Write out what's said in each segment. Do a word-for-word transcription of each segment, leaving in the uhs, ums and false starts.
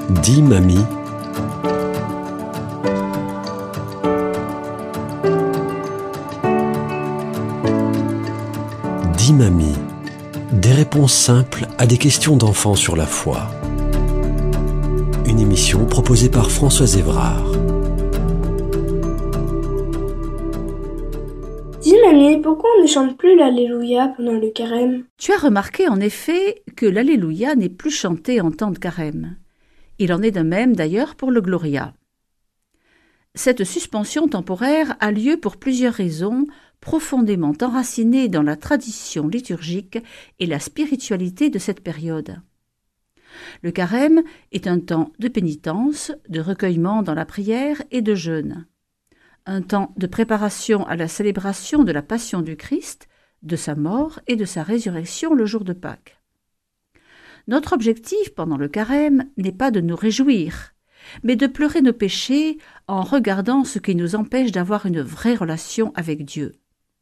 Dis mamie. Dis mamie. Des réponses simples à des questions d'enfants sur la foi. Une émission proposée par Françoise Évrard. Dis mamie, pourquoi on ne chante plus l'Alléluia pendant le carême? Tu as remarqué en effet que l'Alléluia n'est plus chanté en temps de carême. Il en est de même d'ailleurs pour le Gloria. Cette suspension temporaire a lieu pour plusieurs raisons profondément enracinées dans la tradition liturgique et la spiritualité de cette période. Le carême est un temps de pénitence, de recueillement dans la prière et de jeûne. Un temps de préparation à la célébration de la passion du Christ, de sa mort et de sa résurrection le jour de Pâques. Notre objectif pendant le carême n'est pas de nous réjouir, mais de pleurer nos péchés en regardant ce qui nous empêche d'avoir une vraie relation avec Dieu.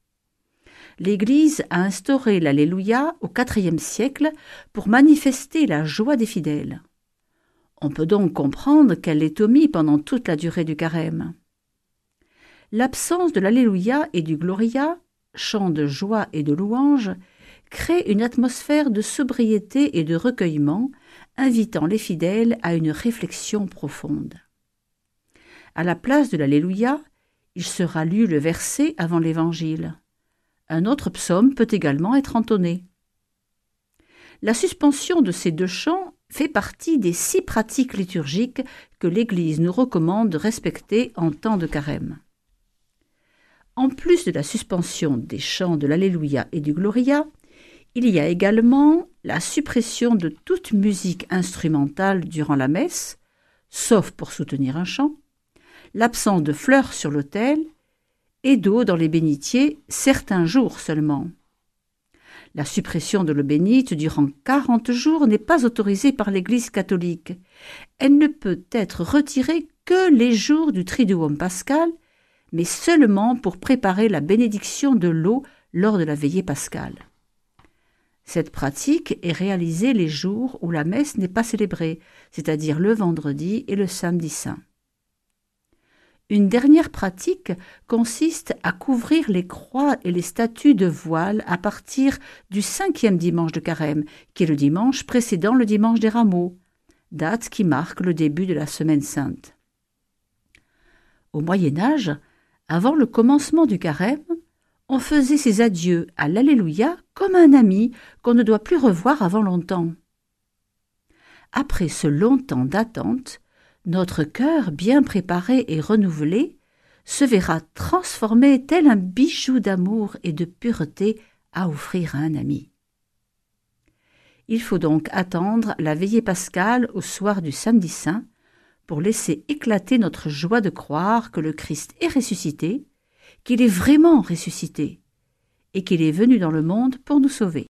L'Église a instauré l'Alléluia au quatrième siècle pour manifester la joie des fidèles. On peut donc comprendre qu'elle l'ait omis pendant toute la durée du carême. L'absence de l'Alléluia et du Gloria, chant de joie et de louange, crée une atmosphère de sobriété et de recueillement, invitant les fidèles à une réflexion profonde. À la place de l'Alléluia, il sera lu le verset avant l'Évangile. Un autre psaume peut également être entonné. La suspension de ces deux chants fait partie des six pratiques liturgiques que l'Église nous recommande de respecter en temps de carême. En plus de la suspension des chants de l'Alléluia et du Gloria, il y a également la suppression de toute musique instrumentale durant la messe, sauf pour soutenir un chant, l'absence de fleurs sur l'autel et d'eau dans les bénitiers certains jours seulement. La suppression de l'eau bénite durant quarante jours n'est pas autorisée par l'Église catholique. Elle ne peut être retirée que les jours du Triduum pascal, mais seulement pour préparer la bénédiction de l'eau lors de la veillée pascale. Cette pratique est réalisée les jours où la messe n'est pas célébrée, c'est-à-dire le vendredi et le samedi saint. Une dernière pratique consiste à couvrir les croix et les statues de voile à partir du cinquième dimanche de carême, qui est le dimanche précédant le dimanche des Rameaux, date qui marque le début de la Semaine sainte. Au Moyen Âge, avant le commencement du carême, on faisait ses adieux à l'Alléluia comme un ami qu'on ne doit plus revoir avant longtemps. Après ce long temps d'attente, notre cœur bien préparé et renouvelé se verra transformé tel un bijou d'amour et de pureté à offrir à un ami. Il faut donc attendre la veillée pascale au soir du samedi saint pour laisser éclater notre joie de croire que le Christ est ressuscité, qu'il est vraiment ressuscité et qu'il est venu dans le monde pour nous sauver.